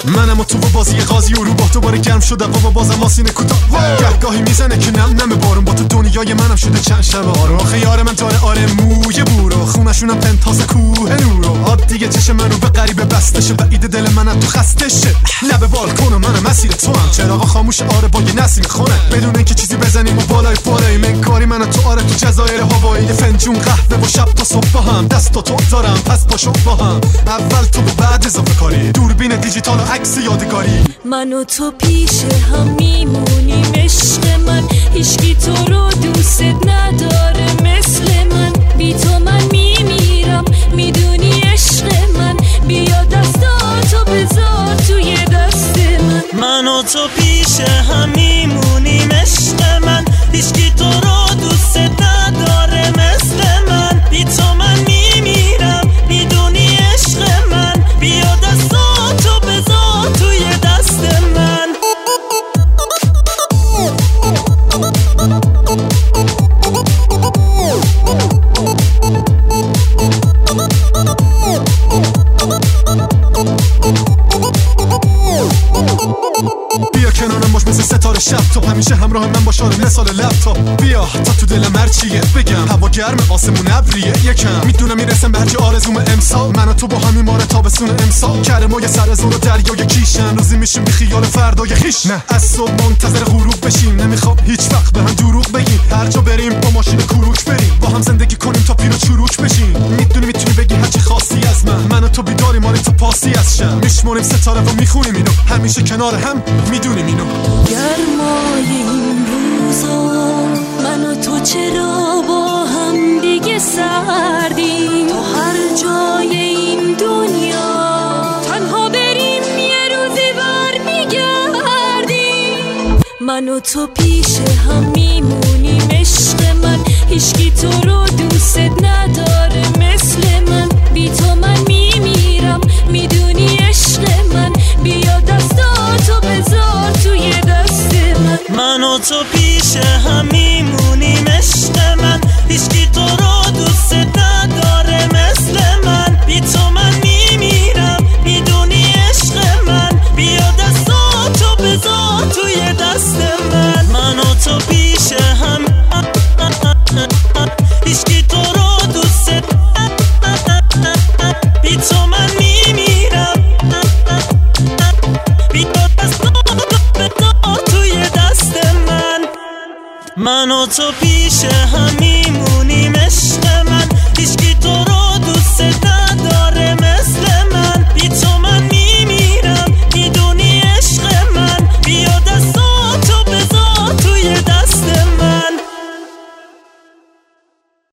منم و تو و بازی قاضی و رو با دوباره گرم شده و بازم آسینه کوتاه گهگاهی میزنه که نم بارون با تو دنیای منم شده چند شب آره خیار من داره آره موی بورو خونشونم پنتاس کوه نورو آد دیگه چشم منو به غریبه بستشه بعید دل منم تو خستشه لب بالکن و منم مسیر تو هم چراغ خاموش آره با یه نسیم خونه بدون اینکه چیزی بزنیم و بالای من کاری منو تو آره تو جزایر هوایی فنجون قهوه و شب تا صبح با هم دست تو دارم پس پاشو با هم اول تو و بعد اضافه کاری دوربین دیجیتال و عکس یادگاری من و تو پیش هم میمونیم عشق من هیچکی تو رو دوست نداره مثل من بی تو من میمیرم میدونی عشق من بیا دستاتو بذار توی دست من و تو پیش هم میمونیم عشق من هیچکی تو رو دوست نداره مثل من بی تو من میمیرم میدونی عشق من بیا دستاتو بذار توی دست من بیا کنارم باش مثل ستاره شب تو همیشه همراه من باش آره مثال لپتاپ بیا تا تو دلم هرچیه بگم هوا گرم آسمون ابریه یکم میدونم میرسم به هرچی آرزوم امسال من و تو با همین ماره تابستون امسال کرم و یه سر زور و دریای کیشن روزی میشیم بی خیال فردای خیش نه از صبح منتظر غروب بشیم نمیخوام هیچ وقت به هم دروغ بگیم هر جا بریم با ماشین کروک بریم با هم زندگی کنیم تا پیر و چروک بشیم میتونی بگی هرچی خواستی از من و تو بیداریم آره تو پاسی از شب میشمونیم ستاره و میخونیم اینو همیشه کنار هم میدونیم اینو گرمای این روزا من و تو چرا با هم دیگه سردیم تا هر جای این دنیا تنها بریم یه روزی بر میگردیم من و تو پیش هم میمونیم عشق من هیچکی تو رو دوست نداره مثل من بی تو من میمیرم میدونی عشق من بیا دستاتو بذار توی دست من و تو پیش هم میمونیم عشق من هیچکی تو رو دوست نداره مثل من بی تو من میمیرم میدونی عشق من بیا دستاتو بذار توی دست من و تو پیش هم هیچکی تو رو دوست بی تو من میمیرم بیا دستاتو بذار توی دست من و تو پیش هم میمونیم عشق من هیچکی تو رو دوست نداره